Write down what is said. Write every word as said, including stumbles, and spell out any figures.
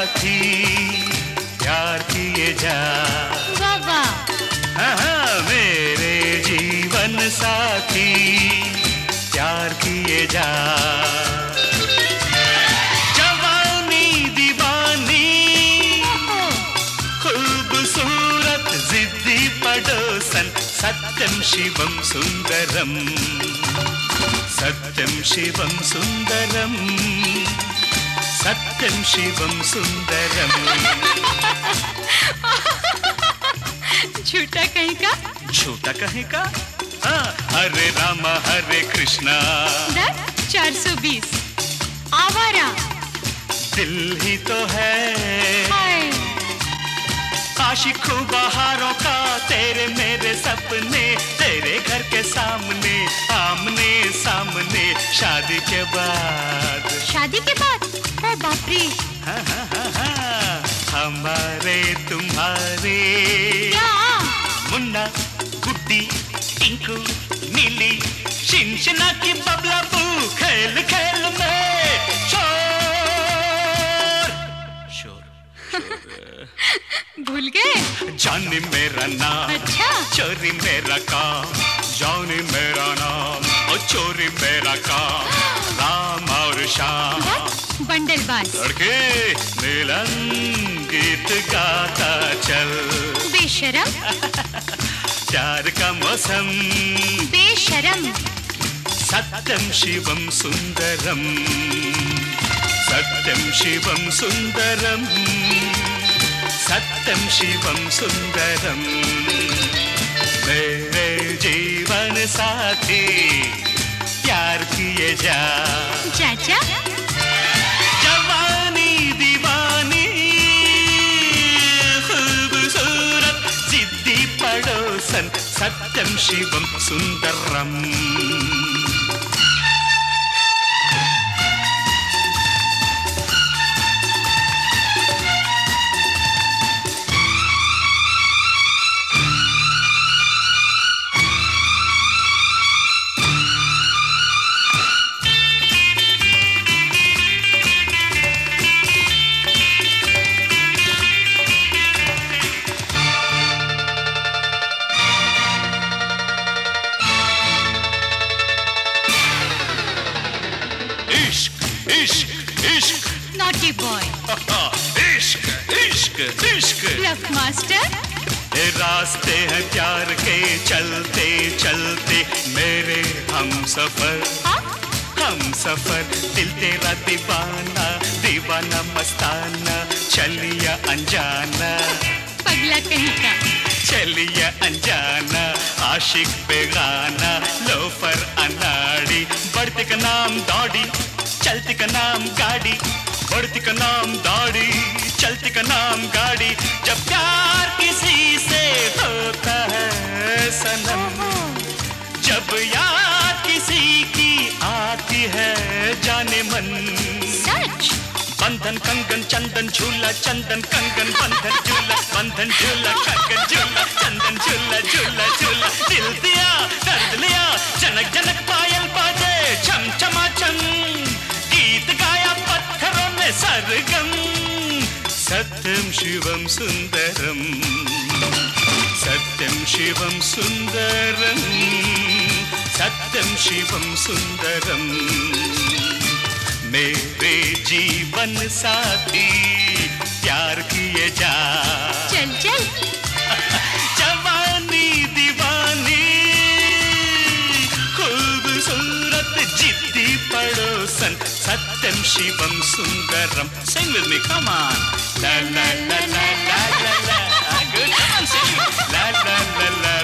साथी प्यार किए जा। बाबा हाँ, मेरे जीवन साथी प्यार किए जा। जवानी दीवानी खूबसूरत जिद्दी पड़ोसन सत्यम शिवम सुंदरम सत्यम शिवम सुंदरम सत्यम शिवम सुंदरम। झूठा कहीं का झूठा कहीं का हाँ। हरे रामा हरे कृष्णा चार सौ बीस आवारा दिल ही तो है आशिक बहारों का तेरे मेरे सपने तेरे घर के सामने आमने सामने शादी के बाद शादी के बाद ओ बाप रे हाँ हाँ हाँ हाँ हमारे तुम्हारे क्या मुन्ना गुड्डी टिंकू नीली शिनशिना की बबला बू खेल खेल में शोर शोर, शोर। भूल गए जानी मेरा नाम अच्छा चोरी मेरा काम जानी मेरा नाम और चोरी मेरा काम राम और श्याम बंडलबाज लड़के मिलन गीत गाता चल बेशरम प्यार का मौसम बेशरम सत्यम शिवम सुंदरम सत्यम शिवम सुंदरम सत्यम शिवम सुंदरम मेरे जीवन साथी प्यार किए जा चाचा जवानी दीवानी खूबसूरत जिद्दी पड़ोसन सत्यम शिवम सुंदरम। इश्क इश्क इश्क नॉटी बॉय इश्क इश्क इश्क ब्लफ मास्टर ये रास्ते हैं प्यार के चलते चलते मेरे हम सफर हम सफर दिल तेरा दीवाना दीवाना मस्ताना चलिया अनजाना पगला कहीं का चलिया अनजाना आशिक बेगाना लोफर अनाड़ी बढ़ती का नाम दौड़ी चलती का नाम गाड़ी बढ़ती का नाम दौड़ी चलती का नाम गाड़ी जब प्यार किसी से होता है सनम जब याद किसी की आती है जाने मन सच बंधन कंगन चंदन झूला चंदन कंगन बंधन झूला बंधन झूला कंगन झूला चंदन झूला झूला झूला दिल दिया दर्द लिया जनक जनक पायल बाजे छम छमा छम गीत गाया पत्थरों में सरगम सत्यम शिवम सुंदरम सत्यम शिवम सुंदरम सत्यम शिवम सुंदरम मेरे जीवन साथी प्यार किए जा चल चल जवानी दीवानी खूबसूरत जिद्दी पड़ोसन सत्यम Shivam Sundaram sing with me come on la la la la la la la good come on sing la la la la